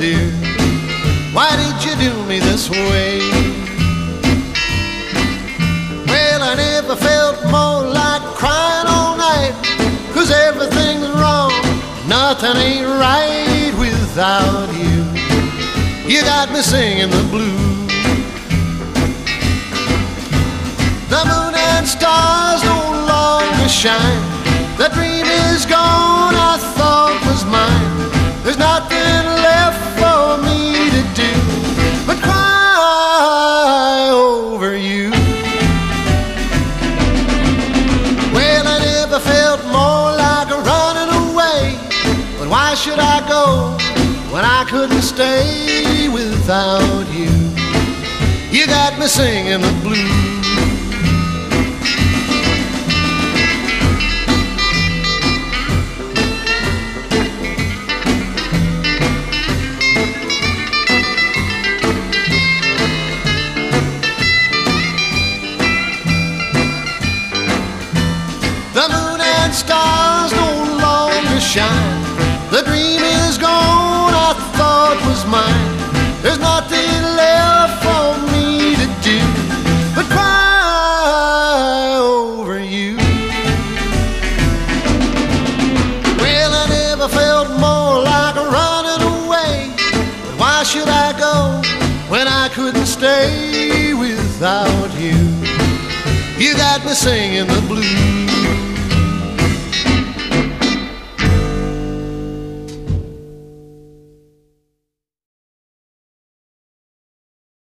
dear, why did you do me this way? Well, I never felt more like crying all night, 'cause everything's wrong, nothing ain't right without you. You got me singing the blues. The moon and stars no longer shine. The dream is gone I thought was mine. There's nothing left for me to do but cry over you. Well, I never felt more like running away, but why should I go when I couldn't stay without you? You got me singing the blues. The moon and stars no longer shine. The dream is gone I thought was mine. There's nothing left for me to do but cry over you. Well, I never felt more like running away, but why should I go when I couldn't stay without you? You got me singing the blues.